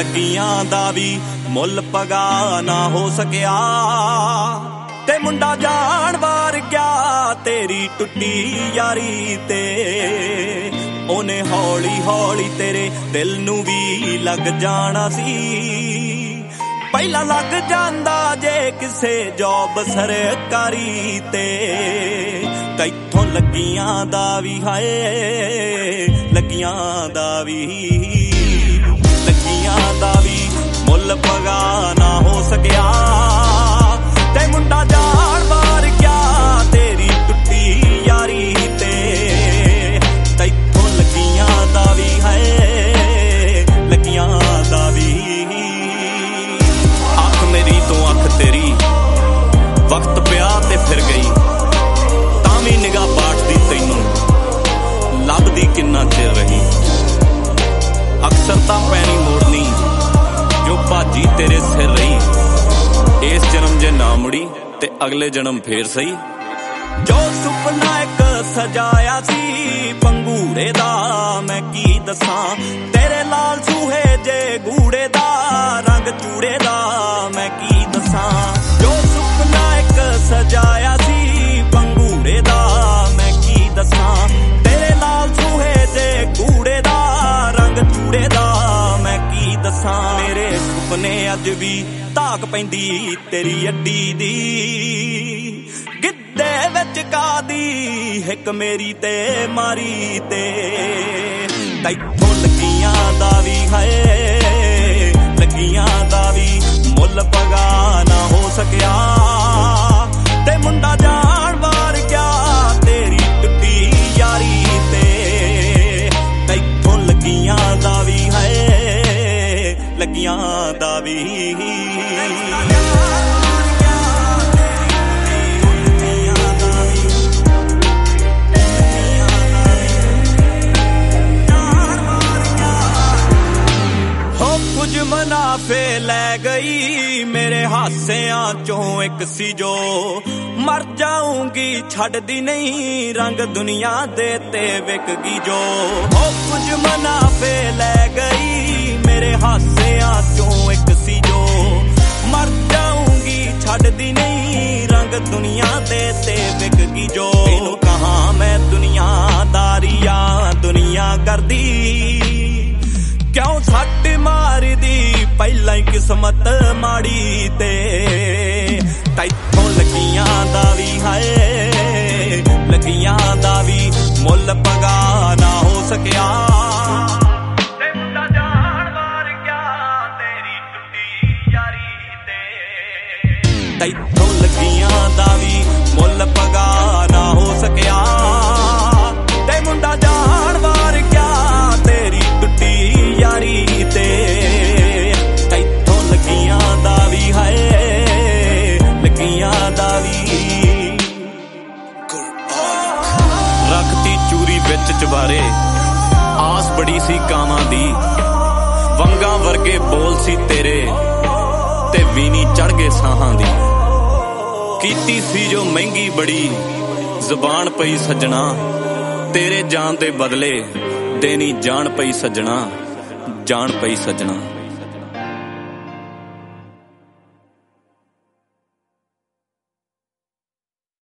ਲੱਗੀਆਂ ਦਾ ਵੀ ਮੁੱਲ ਪਗਾ ਨਾ ਹੋ ਸਕਿਆ। ਤੇ ਮੁੰਡਾ ਜਾਣ ਵਾਰ ਗਿਆ ਤੇਰੀ ਟੁੱਟੀ ਯਾਰੀ ਤੇ, ਉਹਨੇ ਹੌਲੀ ਹੌਲੀ ਤੇਰੇ ਦਿਲ ਨੂੰ ਵੀ ਲੱਗ ਜਾਣਾ ਸੀ। ਪਹਿਲਾਂ ਲੱਗ ਜਾਂਦਾ ਜੇ ਕਿਸੇ ਜੌਬ ਸਰਕਾਰੀ ਤੇ, ਤੈਥੋਂ ਲੱਗੀਆਂ ਦਾ ਵੀ ਹਾਏ ਲੱਗੀਆਂ ਦਾ ਵੀ, ਲੱਗੀਆਂ ਦਾ ਵੀ ਮੁੱਲ ਪਗਾ ਨਾ ਹੋ ਸਕਿਆ। ਤੇ ਮੁੰਡਾ ਜਾਣ ਵਾਰ ਗਿਆ ਤੇਰੀ ਟੁੱਟੀ ਯਾਰੀ ਤੇ, ਤੈਥੋਂ ਲੱਗੀਆਂ ਦਾ ਵੀ ਹਾਏ ਲੱਗੀਆਂ ਦਾ ਵੀ। ਅੱਖ ਮੇਰੀ ਤੋਂ ਅੱਖ ਤੇਰੀ ਵਕਤ ਪਿਆ ਤੇ ਫਿਰ ਗਈ, ਤਾਂ ਵੀ ਨਿਗਾਹ ਬਾਟਦੀ ਤੈਨੂੰ ਲੱਭਦੀ ਕਿੰਨਾ ਚਿਰ ਰਹੀ। ਅਕਸਰ ਤਾਂ ਪੈਣੀ ਮੋੜਨੀ ਜੋ ਭਾਜੀ ਤੇਰੇ ਸਿਰ ਰਹੀ, ਇਸ ਜਨਮ ਜੇ ਨਾ ਮੁੜੀ ਤੇ ਅਗਲੇ ਜਨਮ ਫੇਰ ਸਹੀ। ਜੋ ਸੁਪਨਾ ਇੱਕ ਸਜਾਇਆ ਸੀ ਪੰਗੂੜੇ ਦਾ ਮੈਂ ਕੀ ਦੱਸਾਂ, ਤੇਰੇ ਲਾਲ ਸੂਹੇ ਜੇ ਗੂੜੇ ਦਾ ਰੰਗ ਚੂੜੇ ਦਾ ਮੈਂ ਕੀ ਦੱਸਾਂ। ਜੋ ਸੁਪਨਾ ਇੱਕ ਸਜਾਇਆ ਸੀ ਪੰਗੂੜੇ ਦਾ ਮੈਂ ਕੀ ਦੱਸਾਂ, ਤੇਰੇ ਲਾਲ ਸੂਹੇ ਜੇ ਗੂੜੇ ਦਾ ਰੰਗ ਚੂੜੇ ਦਾ ਮੈਂ ਕੀ ਦੱਸਾਂ। ਮੇਰੇ ਸੁਪਨੇ ਅੱਜ ਵੀ ਧਾਕ ਪੈਂਦੀ ਤੇਰੀ ਅੱਡੀ ਦੀ, ਗਿੱਧੇ ਵਿੱਚ ਕਾਦੀ ਹਿੱਕ ਮੇਰੀ ਤੇ ਮਾਰੀ ਤੇ, ਤੈਥੋਂ ਲੱਗੀਆਂ ਦਾ ਵੀ ਹਾਏ ਲੱਗੀਆਂ ਦਾ ਵੀ ਮੁੱਲ ਪਗਾ ਨਾ ਹੋ ਸਕਿਆ। ਤੇ ਮੁੰਡਾ ਜਾਣ ਵਾਰ ਗਿਆ ਤੇਰੀ ਟੁੱਟੀ ਯਾਰੀ ਤੇ, ਤੈਥੋਂ ਲੱਗੀਆਂ ਦਾ ਵੀ ਹਾਏ ਲੱਗੀਆਂ ਦਾ ਵੀ। ਕੁਝ ਮੁਨਾਫੇ ਲੈ ਗਈ ਮੇਰੇ ਹਾਸਿਆਂ ਚੋਂ ਇੱਕ ਸੀ ਜੋ, ਮਰ ਜਾਊਂਗੀ ਛੱਡਦੀ ਨਹੀਂ ਰੰਗ ਦੁਨੀਆ ਦੇ ਤੇ ਵਿਕ ਗਈ ਜੋ। ਕੁਝ ਮੁਨਾਫੇ ਲੈ ਗਈ ਮੇਰੇ ਹਾਸਿਆਂ ਚੋਂ ਇੱਕ ਸੀ ਜੋ, ਮਰ ਜਾਊਂਗੀ ਛੱਡਦੀ ਨਹੀਂ ਰੰਗ ਦੁਨੀਆ ਦੇ ਤੇ ਵਿਕ ਗਈ ਜੋ। ਇਹਨੂੰ ਕਹਾਂ ਮੈਂ ਦੁਨੀਆਦਾਰੀਆਂ ਦੁਨੀਆ ਕਰਦੀ, ਕਿਉਂ ਸੱਟ ਮਾਰਦੀ ਪਹਿਲਾਂ ਹੀ ਕਿਸਮਤ ਮਾੜੀ ਤੇ, ਤੈਥੋਂ ਲੱਗੀਆਂ ਦਾ ਵੀ ਹਾਏ ਲੱਗੀਆਂ ਦਾ ਵੀ ਮੁੱਲ ਪਗਾ ਨਾ ਹੋ ਸਕਿਆ। ਤੇ ਮੁੰਡਾ ਜਾਣ ਵਾਰ ਗਿਆ ਤੇਰੀ ਟੁੱਟੀ ਯਾਰੀ ਤੇ, ਤੈਥੋਂ ਲੱਗੀਆਂ ਦਾ ਵੀ ਮੁੱਲ ਪਗਾ ਨਾ ਹੋ ਸਕਿਆ। ਤੇ ਮੁੰਡਾ ਜਾਣ ਵਾਰ ਗਿਆ ਤੇਰੀ ਟੁੱਟੀ ਯਾਰੀ ਤੇ, ਤੈਥੋਂ ਲੱਗੀਆਂ ਦਾ ਵੀ ਹਾਏ ਲੱਗੀਆਂ ਦਾ ਵੀ। ਰੱਖਤੀ ਚੂਰੀ ਵਿੱਚ ਚਵਾਰੇ ਆਸ ਬੜੀ ਸੀ ਕਾਵਾਂ ਦੀ, ਵੰਗਾਂ ਵਰਗੇ ਬੋਲ ਸੀ ਤੇਰੇ ਤੇ ਵੀਨੀ ਚੜ ਗਏ ਸਾਹਾਂ ਦੀ। ਕੀਤੀ ਸੀ ਜੋ ਮਹਿੰਗੀ ਬੜੀ ਜ਼ੁਬਾਨ ਪਈ ਸੱਜਣਾ, ਤੇਰੇ ਜਾਨ ਦੇ ਬਦਲੇ ਦੇਣੀ ਜਾਨ ਪਈ ਸੱਜਣਾ ਜਾਨ ਪਈ ਸੱਜਣਾ।